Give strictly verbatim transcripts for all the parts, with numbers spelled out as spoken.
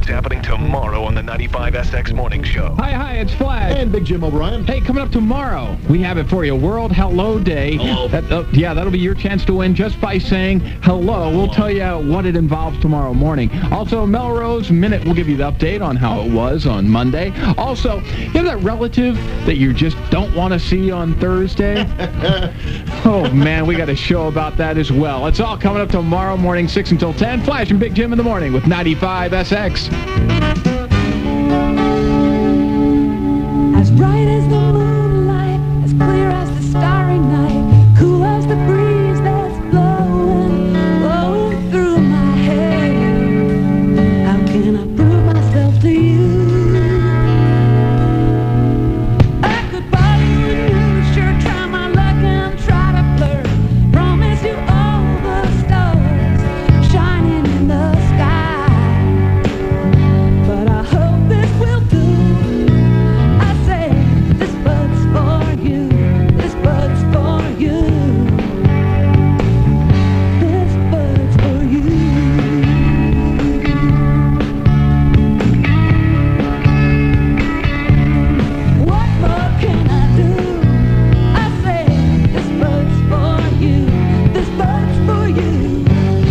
what's happening tomorrow on the ninety-five S X Morning Show. Hi, hi, it's Flash. And Big Jim O'Brien. Hey, coming up tomorrow, we have it for you. World Hello Day. Hello. That, uh, yeah, that'll be your chance to win just by saying hello. We'll tell you what it involves tomorrow morning. Also, Melrose Minute will give you the update on how it was on Monday. Also, you have that relative that you just don't want to see on Thursday? Oh, man, we got a show about that as well. It's all coming up tomorrow morning, six until ten. Flash and Big Jim in the morning with ninety-five S X. As bright as the moonlight, as clear as the starry night, cool as the breeze that's blowing, blowing through my hair. How can I prove myself to you? I could bother you, sure try my luck and try to flirt. Promise you all the stars shining in the sky. But I hope this will do. I say this bud's for you. This bud's for you. This bud's for you. What more can I do? I say this bud's for you. This bud's for you.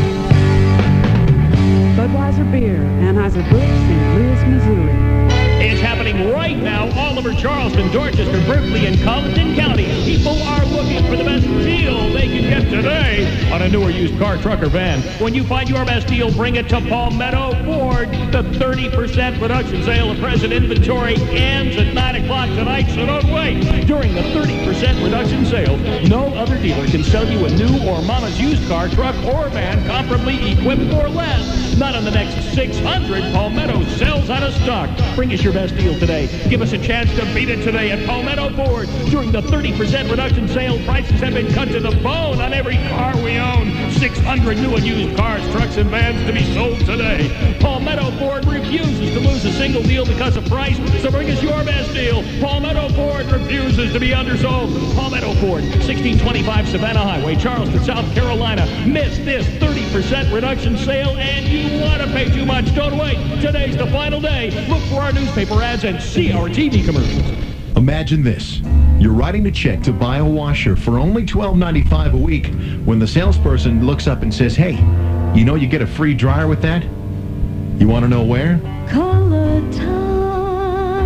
Budweiser beer, Anheuser-Busch, Saint Louis, Missouri. It's happening right now all over Charleston, Dorchester, Berkeley, and Colleton County. People are looking for the best deal they can get today on a newer used car, truck, or van. When you find your best deal, bring it to Palmetto Ford. The thirty percent reduction sale of present inventory ends at nine o'clock tonight, so don't wait. During the thirty percent reduction sale, no other dealer can sell you a new or mama's used car, truck, or van comparably equipped for less. Not on the next six hundred Palmetto sells out of stock. Bring us your best deal today. Give us a chance to beat it today at Palmetto Ford. During the thirty percent reduction sale, prices have been cut to the bone on every car we own. six hundred new and used cars, trucks, and vans to be sold today. Palmetto Ford refuses to lose a single deal because of price, so bring us your best deal. Palmetto Ford refuses to be undersold. Palmetto Ford, sixteen twenty-five Savannah Highway, Charleston, South Carolina. Miss this thirty percent reduction sale and you want to pay too much. Don't wait. Today's the final day. Look for our newspaper ads and see our T V commercials. Imagine this. You're writing a check to buy a washer for only twelve ninety-five a week when the salesperson looks up and says, hey, you know you get a free dryer with that? You want to know where? Color time,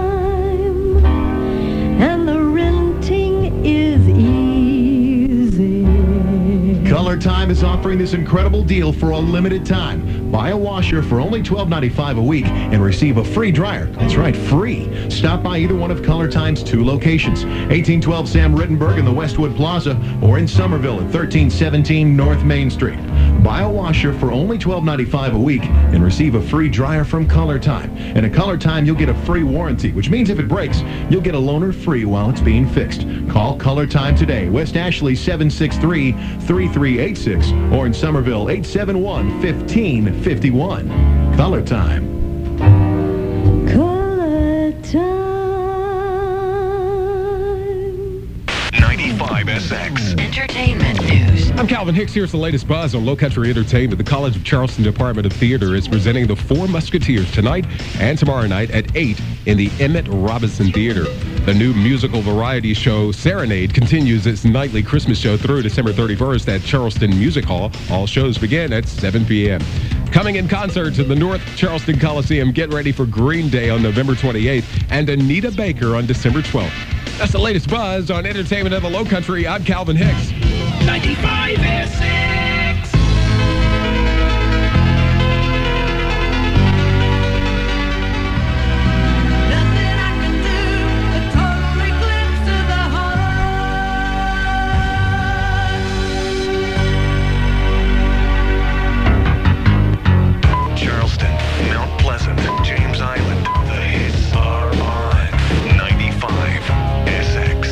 and the renting is easy. Color Time is offering this incredible deal for a limited time. Buy a washer for only twelve ninety-five a week and receive a free dryer. That's right, free. Stop by either one of Color Time's two locations, eighteen twelve Sam Rittenberg in the Westwood Plaza or in Somerville at thirteen seventeen North Main Street. Buy a washer for only twelve ninety-five a week and receive a free dryer from Color Time. And at Color Time, you'll get a free warranty, which means if it breaks, you'll get a loaner free while it's being fixed. Call Color Time today. West Ashley seven six three, three three eight six or in Somerville eight seven one, one five five one. Color Time. Color time. ninety-five S X. Entertainment news. I'm Calvin Hicks. Here's the latest buzz on Low Country Entertainment. The College of Charleston Department of Theater is presenting The Four Musketeers tonight and tomorrow night at eight in the Emmett Robinson Theater. The new musical variety show Serenade continues its nightly Christmas show through December thirty-first at Charleston Music Hall. All shows begin at seven p.m. Coming in concert to the North Charleston Coliseum, get ready for Green Day on November twenty-eighth and Anita Baker on December twelfth. That's the latest buzz on Entertainment of the Low Country. I'm Calvin Hicks. ninety-five S X. Nothing I can do, a total eclipse of the heart. Charleston, Mount Pleasant, and James Island. The hits are on ninety-five S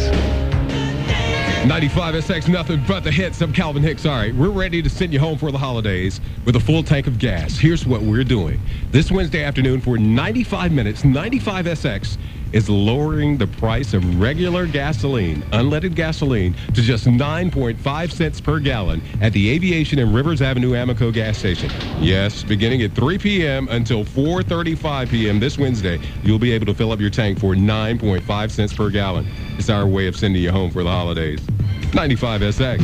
X. ninety-five S X, nothing but the hits. I'm Calvin Hicks. All right, we're ready to send you home for the holidays with a full tank of gas. Here's what we're doing. This Wednesday afternoon for ninety-five minutes, ninety-five S X is lowering the price of regular gasoline, unleaded gasoline, to just nine point five cents per gallon at the Aviation and Rivers Avenue Amoco gas station. Yes, beginning at three p.m. until four thirty-five p.m. this Wednesday, you'll be able to fill up your tank for nine point five cents per gallon. It's our way of sending you home for the holidays. ninety-five S X.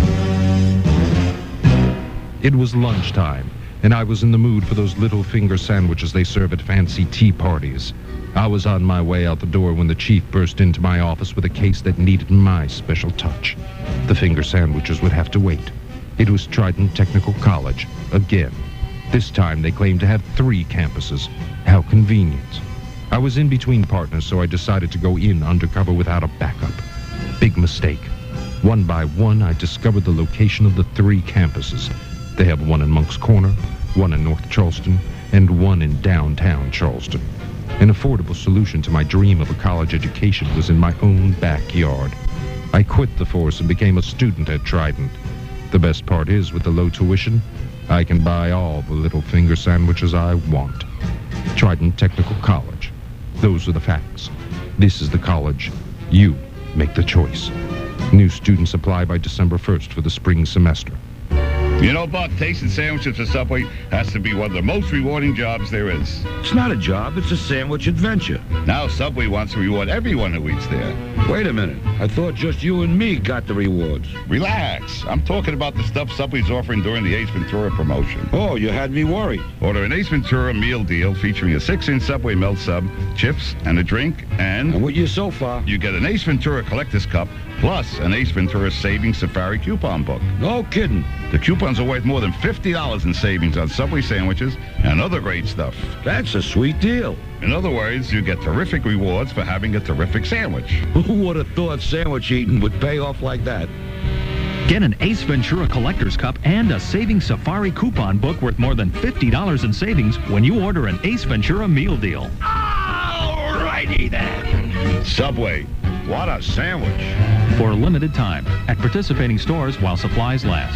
It was lunchtime, and I was in the mood for those little finger sandwiches they serve at fancy tea parties. I was on my way out the door when the chief burst into my office with a case that needed my special touch. The finger sandwiches would have to wait. It was Trident Technical College, again. This time they claimed to have three campuses. How convenient. I was in between partners, so I decided to go in undercover without a backup. Big mistake. One by one, I discovered the location of the three campuses. They have one in Moncks Corner, one in North Charleston, and one in downtown Charleston. An affordable solution to my dream of a college education was in my own backyard. I quit the force and became a student at Trident. The best part is, with the low tuition, I can buy all the little finger sandwiches I want. Trident Technical College. Those are the facts. This is the college. You make the choice. New students apply by December first for the spring semester. You know, Buck, tasting sandwiches at Subway has to be one of the most rewarding jobs there is. It's not a job, it's a sandwich adventure. Now Subway wants to reward everyone who eats there. Wait a minute. I thought just you and me got the rewards. Relax. I'm talking about the stuff Subway's offering during the Ace Ventura promotion. Oh, you had me worried. Order an Ace Ventura meal deal featuring a six-inch Subway melt sub, chips, and a drink, and... And with you so far? You get an Ace Ventura Collector's Cup, plus an Ace Ventura Savings Safari coupon book. No kidding. The coupons are worth more than fifty dollars in savings on Subway sandwiches and other great stuff. That's a sweet deal. In other words, you get terrific rewards for having a terrific sandwich. Who would have thought sandwich eating would pay off like that? Get an Ace Ventura Collector's Cup and a Savings Safari coupon book worth more than fifty dollars in savings when you order an Ace Ventura meal deal. All righty then. Subway. What a sandwich. For a limited time at participating stores while supplies last.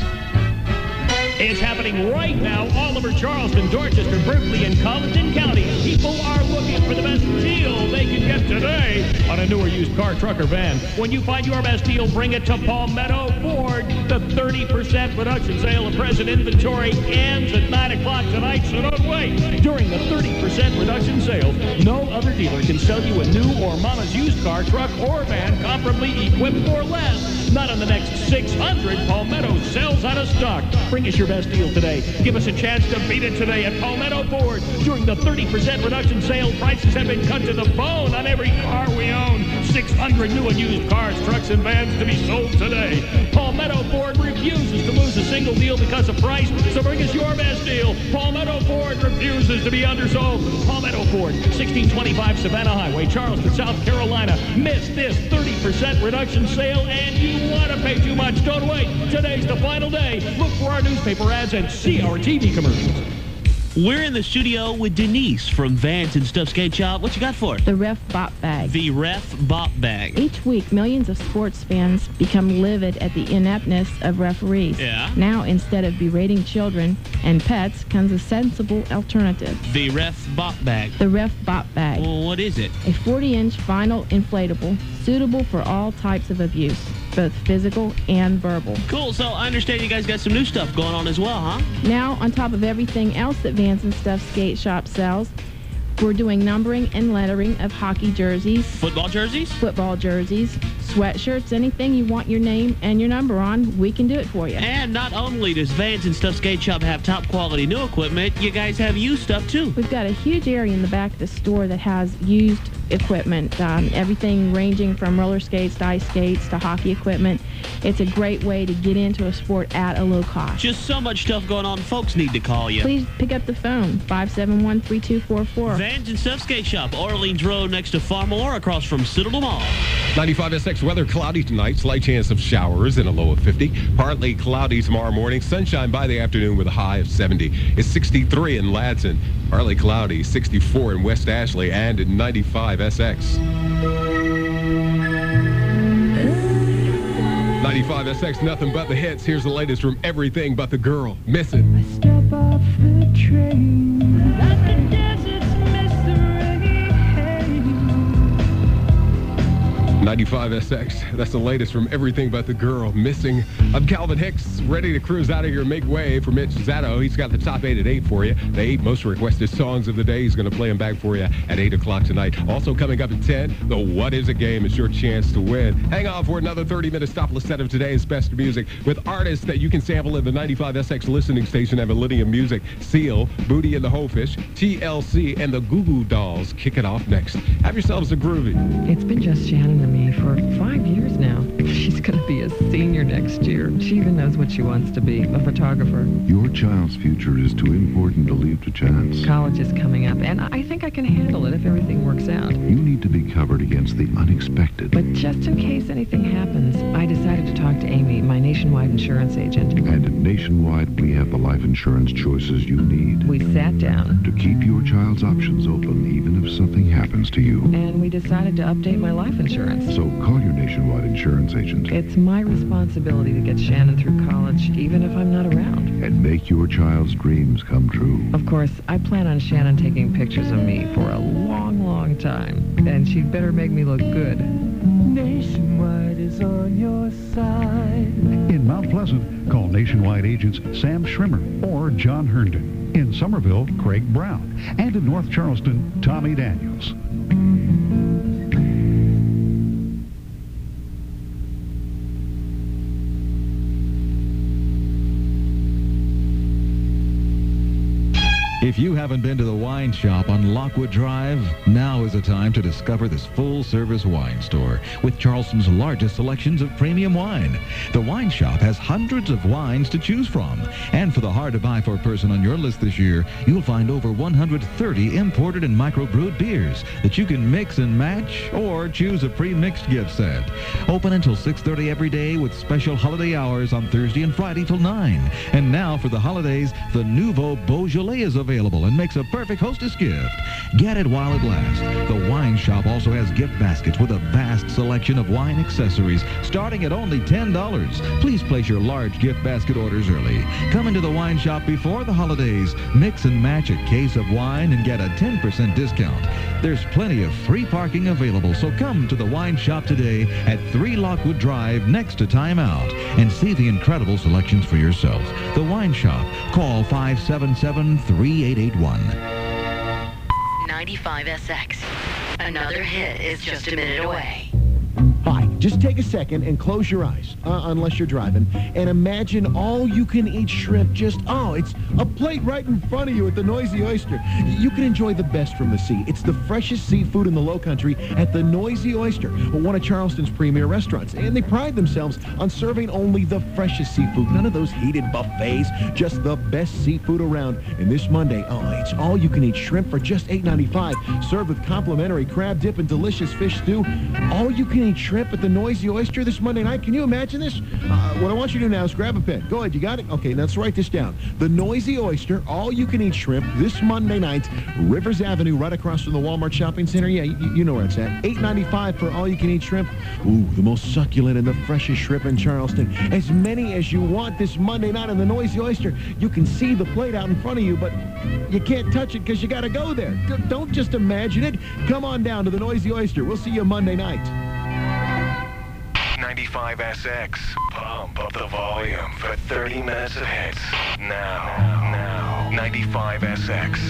It's happening right now all over Charleston, Dorchester, Berkeley, and Colleton County. People are looking for the best deal they can get today on a newer used car, truck, or van. When you find your best deal, bring it to Palmetto Ford. The thirty percent reduction sale of present inventory ends at nine o'clock tonight, so don't wait. During the thirty percent reduction sale, no other dealer can sell you a new or mama's used car, truck, or van comparably equipped for less. Not in the next six hundred Palmetto sells out of stock. Bring us your best deal today. Give us a chance to beat it today at Palmetto Ford. During the thirty percent reduction sale, prices have been cut to the bone on every car we own. six hundred new and used cars, trucks, and vans to be sold today. Palmetto Ford refuses to lose a single deal because of price, so bring us your best deal. Palmetto Ford refuses to be undersold. Palmetto Ford, sixteen twenty-five Savannah Highway, Charleston, South Carolina. Miss this thirty percent reduction sale and you want to pay too much. Don't wait. Today's the final day. Look for our newspaper ads and see our T V commercials. We're in the studio with Denise from Vans and Stuff Skate Shop. What you got for us? The Ref Bop Bag. The Ref Bop Bag. Each week, millions of sports fans become livid at the ineptness of referees. Yeah. Now, instead of berating children and pets, comes a sensible alternative. The Ref Bop Bag. The Ref Bop Bag. Well, what is it? A forty-inch vinyl inflatable, suitable for all types of abuse, both physical and verbal. Cool. So I understand you guys got some new stuff going on as well, huh? Now, on top of everything else that Vans and Stuff Skate Shop sells, we're doing numbering and lettering of hockey jerseys, football jerseys, football jerseys, sweatshirts, anything you want your name and your number on, we can do it for you. And not only does Vans and Stuff Skate Shop have top quality new equipment, you guys have used stuff too. We've got a huge area in the back of the store that has used equipment, um, everything ranging from roller skates to ice skates to hockey equipment. It's a great way to get into a sport at a low cost. Just so much stuff going on, folks need to call you. Please pick up the phone, five seven one, three two four four. Vans and Stuff Skate Shop, Orleans Road next to Farmore, across from Citadel Mall. ninety-five S X weather, cloudy tonight, slight chance of showers and a low of fifty. Partly cloudy tomorrow morning, sunshine by the afternoon with a high of seventy. It's sixty-three in Ladson, partly cloudy, sixty-four in West Ashley, and at ninety-five S X. ninety-five S X, nothing but the hits. Here's the latest from Everything But the Girl. Miss it. I step off the train, like the desert's mystery. ninety-five S X. That's the latest from Everything But the Girl. Missing. I'm Calvin Hicks, ready to cruise out of here and make way for Mitch Zato. He's got the top eight at eight for you. The eight most requested songs of the day. He's going to play them back for you at eight o'clock tonight. Also coming up at ten, the What Is a Game is your chance to win. Hang on for another thirty-minute stopless set of today's best music with artists that you can sample in the ninety-five S X listening station at Millennium Music. Seal, Booty and the Hopefish, T L C, and the Goo Goo Dolls kick it off next. Have yourselves a groovy. It's been just Shannon and me for five years now. She's going to be a senior next year. She even knows what she wants to be, a photographer. Your child's future is too important to leave to chance. College is coming up, and I think I can handle it if everything works out. You need to be covered against the unexpected. But just in case anything happens, I decided to talk to Amy, my nationwide insurance agent. And at Nationwide, we have the life insurance choices you need. We sat down to keep your child's options open, even if something happens to you. And we decided to update my life insurance. So call your Nationwide insurance agent. It's my responsibility to get Shannon through college, even if I'm not around. And make your child's dreams come true. Of course, I plan on Shannon taking pictures of me for a long, long time. And she'd better make me look good. Nationwide is on your side. In Mount Pleasant, call Nationwide agents Sam Schrimmer or John Herndon. In Somerville, Craig Brown. And in North Charleston, Tommy Daniels. If you haven't been to the wine shop on Lockwood Drive, now is the time to discover this full-service wine store with Charleston's largest selections of premium wine. The wine shop has hundreds of wines to choose from. And for the hard-to-buy-for person on your list this year, you'll find over one hundred thirty imported and microbrewed beers that you can mix and match or choose a pre-mixed gift set. Open until six thirty every day with special holiday hours on Thursday and Friday till nine. And now for the holidays, the Nouveau Beaujolais is available. and makes a perfect hostess gift. Get it while it lasts. The wine shop also has gift baskets with a vast selection of wine accessories starting at only ten dollars. Please place your large gift basket orders early. Come into the wine shop before the holidays. Mix and match a case of wine and get a ten percent discount. There's plenty of free parking available, so come to the wine shop today at three Lockwood Drive next to Time Out and see the incredible selections for yourself. The Wine Shop. Call five seven seven, three eight eight one. ninety-five S X. Another hit is just a minute away. Hi, just take a second and close your eyes, uh, unless you're driving, and imagine all-you-can-eat shrimp just, oh, it's a plate right in front of you at the Noisy Oyster. You can enjoy the best from the sea. It's the freshest seafood in the Lowcountry at the Noisy Oyster, one of Charleston's premier restaurants, and they pride themselves on serving only the freshest seafood, none of those heated buffets, just the best seafood around. And this Monday, oh, it's all-you-can-eat shrimp for just eight ninety-five, served with complimentary crab dip and delicious fish stew. All-you-can-eat shrimp at the Noisy Oyster this Monday night. Can you imagine this? Uh, what I want you to do now is grab a pen. Go ahead. You got it? Okay, let's write this down. The Noisy Oyster, all-you-can-eat shrimp this Monday night, Rivers Avenue, right across from the Walmart Shopping Center. Yeah, you, you know where it's at. eight ninety-five for all-you-can-eat shrimp. Ooh, the most succulent and the freshest shrimp in Charleston. As many as you want this Monday night on the Noisy Oyster. You can see the plate out in front of you, but you can't touch it because you got to go there. D- don't just imagine it. Come on down to the Noisy Oyster. We'll see you Monday night. ninety-five S X. Pump up the volume for thirty minutes of hits. Now, now, ninety-five S X.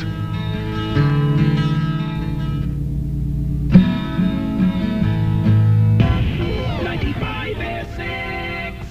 ninety-five S X.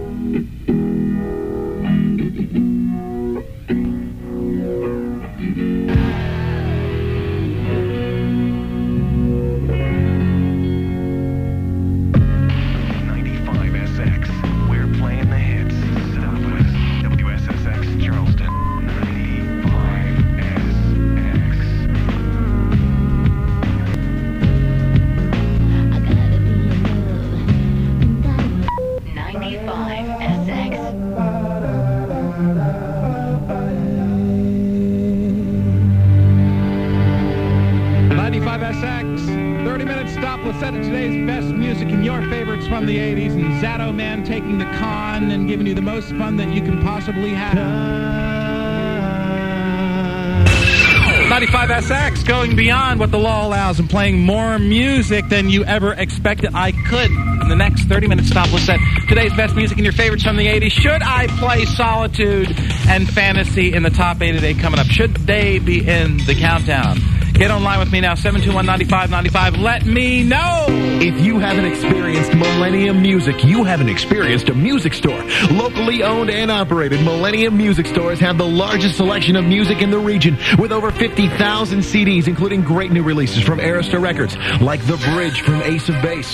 Set of today's best music and your favorites from the eighties, and Zato Man taking the con and giving you the most fun that you can possibly have. ninety-five S X, going beyond what the law allows and playing more music than you ever expected I could. In the next thirty minute stop, we'll set today's best music and your favorites from the eighties. Should I play Solitude and Fantasy in the top eight today coming up? Should they be in the countdown? Get online with me now, seven two one, nine five nine five. Let me know. If you haven't experienced Millennium Music, you haven't experienced a music store. Locally owned and operated, Millennium Music Stores have the largest selection of music in the region with over fifty thousand C Ds, including great new releases from Arista Records, like The Bridge from Ace of Base.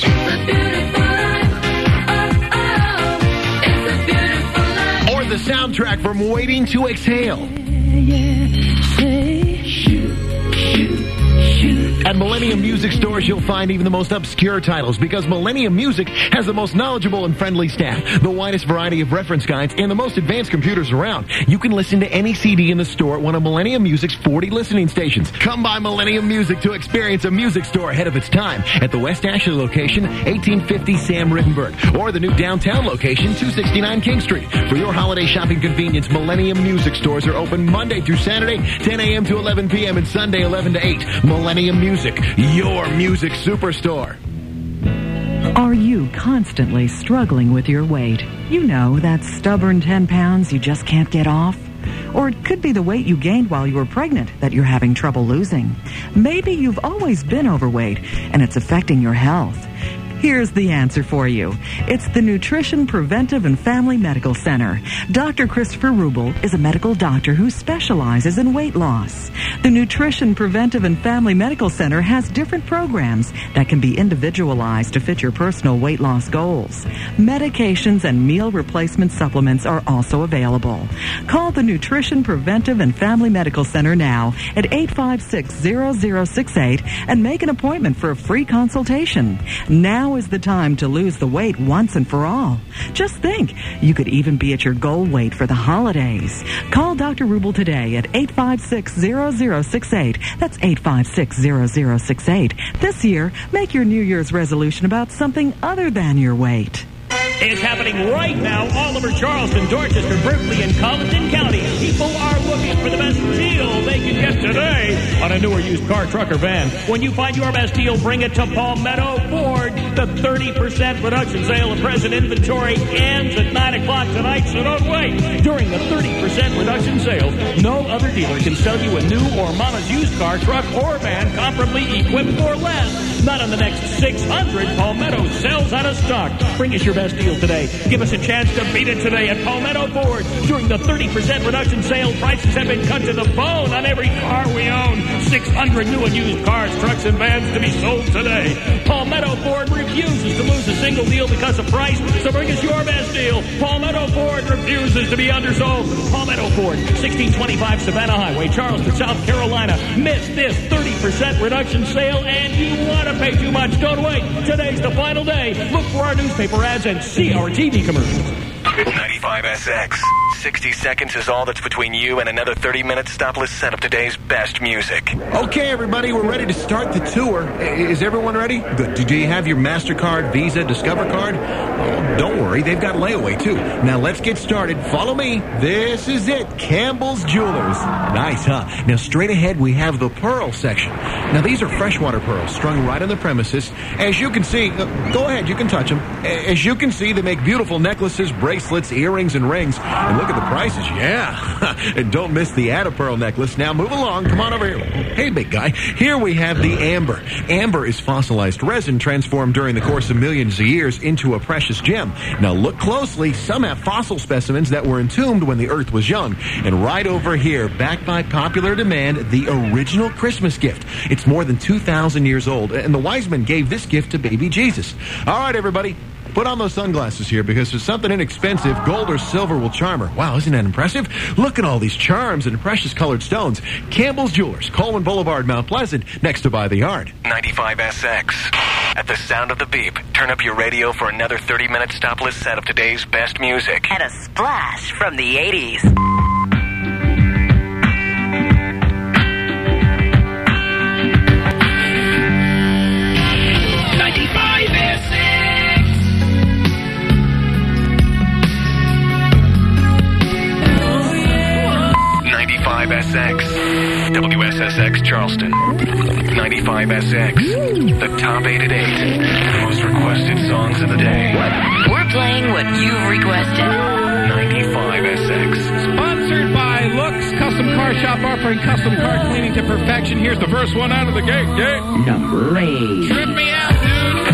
Or the soundtrack from Waiting to Exhale. At Millennium Music Stores, you'll find even the most obscure titles because Millennium Music has the most knowledgeable and friendly staff, the widest variety of reference guides, and the most advanced computers around. You can listen to any C D in the store at one of Millennium Music's forty listening stations. Come by Millennium Music to experience a music store ahead of its time at the West Ashley location, eighteen fifty Sam Rittenberg, or the new downtown location, two sixty-nine King Street. For your holiday shopping convenience, Millennium Music Stores are open Monday through Saturday, ten a.m. to eleven p.m. and Sunday, eleven to eight. Millennium Music. Music, your music superstore. Are you constantly struggling with your weight? You know, that stubborn ten pounds you just can't get off? Or it could be the weight you gained while you were pregnant that you're having trouble losing. Maybe you've always been overweight and it's affecting your health. Here's the answer for you. It's the Nutrition Preventive and Family Medical Center. Doctor Christopher Rubel is a medical doctor who specializes in weight loss. The Nutrition Preventive and Family Medical Center has different programs that can be individualized to fit your personal weight loss goals. Medications and meal replacement supplements are also available. Call the Nutrition Preventive and Family Medical Center now at eight five six, zero zero six eight and make an appointment for a free consultation. Now is the time to lose the weight once and for all. Just think, you could even be at your goal weight for the holidays. Call Doctor Rubel today at eight five six, zero zero six eight. That's eight five six, zero zero six eight. This year, make your New Year's resolution about something other than your weight. Is happening right now all over Charleston, Dorchester, Berkeley, and Colleton County. People are looking for the best deal they can get today on a newer used car, truck, or van. When you find your best deal, bring it to Palmetto Ford. The thirty percent reduction sale of present inventory ends at nine o'clock tonight, so don't wait. During the thirty percent reduction sale, no other dealer can sell you a new or mama's used car, truck, or van comparably equipped for less. Not on the next six hundred Palmetto sells out of stock. Bring us your best deal today. Give us a chance to beat it today at Palmetto Ford. During the thirty percent reduction sale, prices have been cut to the bone on every car we own. six hundred new and used cars, trucks, and vans to be sold today. Palmetto Ford refuses to lose a single deal because of price, so bring us your best deal. Palmetto Ford refuses to be undersold. Palmetto Ford, sixteen twenty-five Savannah Highway, Charleston, South Carolina. Miss this thirty percent reduction sale and you want to pay too much. Don't wait. Today's the final day. Look for our newspaper ads and see our T V commercials. ninety-five S X. sixty seconds is all that's between you and another thirty minute stopless set of today's best music. Okay, everybody, we're ready to start the tour. Is everyone ready? Good. Do you have your MasterCard, Visa, Discover card? Oh, don't worry, they've got layaway, too. Now, let's get started. Follow me. This is it, Campbell's Jewelers. Nice, huh? Now, straight ahead, we have the pearl section. Now, these are freshwater pearls strung right on the premises. As you can see, uh, go ahead, you can touch them. As you can see, they make beautiful necklaces, bracelets, earrings, and rings. And look at the prices, yeah. And don't miss the Add a Pearl necklace. Now move along. Come on over here. Hey, big guy. Here we have the amber. Amber is fossilized resin transformed during the course of millions of years into a precious gem. Now look closely. Some have fossil specimens that were entombed when the earth was young. And right over here, backed by popular demand, the original Christmas gift. It's more than two thousand years old, and the wise men gave this gift to baby Jesus. All right, everybody. Put on those sunglasses here because for something inexpensive, gold or silver will charm her. Wow, isn't that impressive? Look at all these charms and precious colored stones. Campbell's Jewelers, Coleman Boulevard, Mount Pleasant, next to By the Yard. ninety-five S X. At the sound of the beep, turn up your radio for another thirty minute stopless set of today's best music. And a splash from the eighties. ninety-five S X. W S S X Charleston. ninety-five S X. The top eight at eight. The most requested songs of the day. We're playing what you've requested. ninety-five S X. Sponsored by Looks Custom Car Shop, offering custom car cleaning to perfection. Here's the first one out of the gate. gate. Number eight. Trip me out, dude.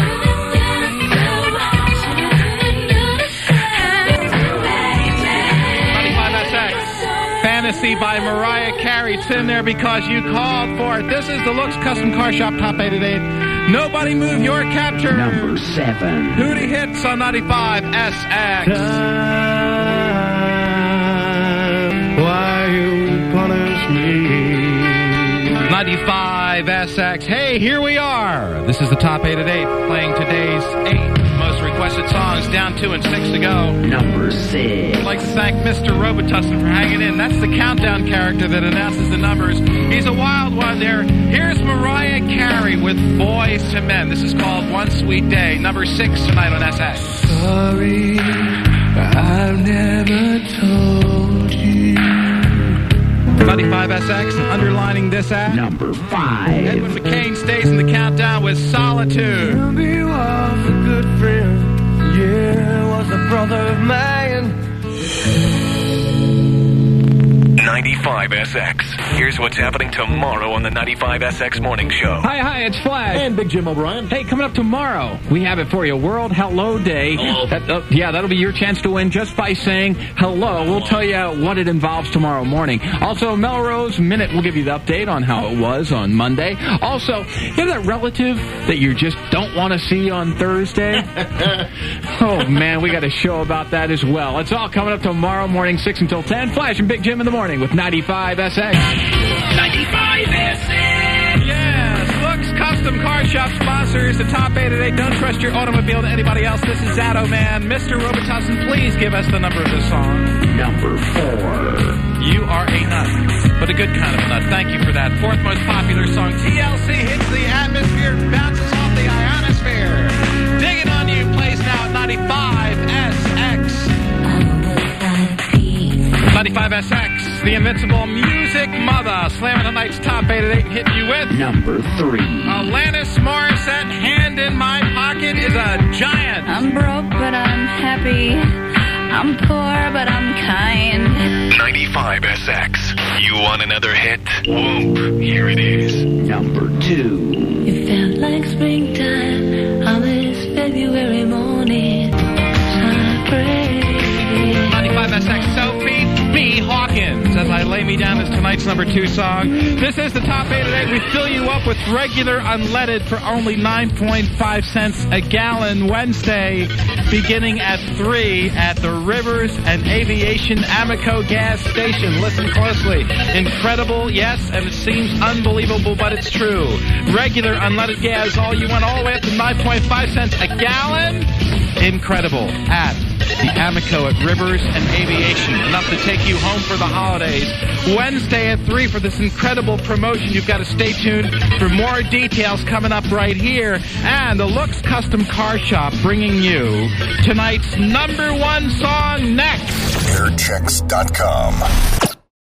ninety-five S X. Fantasy by Mariah Carey. It's in there because you called for it. This is the Looks Custom Car Shop top eight at eight. Nobody move your capture. Number seven. Hootie hits on ninety-five S X. Why you punish me? ninety-five S X. Hey, here we are. This is the top eight at eight, playing today's eight most requested songs. Down two and six to go. Number six. I'd like to thank Mister Robitussin for hanging in. That's the countdown character that announces the numbers. He's a wild one there. Here's Mariah Carey with Boys to Men. This is called One Sweet Day. Number six tonight on S X. Sorry, I've never told you. ninety-five S X, underlining this act. Number five. Edwin McCain stays in the countdown with Solitude. He was a good friend. Yeah, was a brother of mine. ninety-five S X. Here's what's happening tomorrow on the ninety-five S X Morning Show. Hi, hi, it's Flash. And Big Jim O'Brien. Hey, coming up tomorrow, we have it for you. World Hello Day. Hello. That, uh, yeah, that'll be your chance to win just by saying hello. We'll tell you what it involves tomorrow morning. Also, Melrose Minute will give you the update on how it was on Monday. Also, you have that relative that you just don't want to see on Thursday? Oh, man, we got a show about that as well. It's all coming up tomorrow morning, six until ten. Flash and Big Jim in the morning with ninety-five S X. ninety-five S X. Yes, Looks Custom Car Shop sponsors the top eight at eight. Don't trust your automobile to anybody else. This is Zato Man. Mister Robitussin, please give us the number of this song. Number four. You are a nut, but a good kind of a nut. Thank you for that. Fourth most popular song. T L C hits the atmosphere, bounces off the ionosphere. Digging on you plays now at ninety-five S X. ninety-five S X, the invincible music mother, slamming tonight's top eight at eight, hitting you with Number three. Alanis Morissette, Hand in My Pocket is a giant. I'm broke, but I'm happy. I'm poor, but I'm kind. ninety-five S X. You want another hit? Whoop. Here it is. Number two. It felt like springtime on this February morning. I pray. ninety-five S X, Sophie B. Hawkins, as I lay me down as tonight's number two song. This is the top eight at eight. We fill you up with regular unleaded for only nine point five cents a gallon Wednesday, beginning at three at the Rivers and Aviation Amoco gas station. Listen closely. Incredible, yes, and it seems unbelievable, but it's true. Regular unleaded gas, all you want, all the way up to nine point five cents a gallon. Incredible. At the Amoco at Rivers and Aviation. Enough to take you home for the holidays. Wednesday at three for this incredible promotion. You've got to stay tuned for more details coming up right here. And the Looks Custom Car Shop bringing you tonight's number one song next. Airchecks dot com.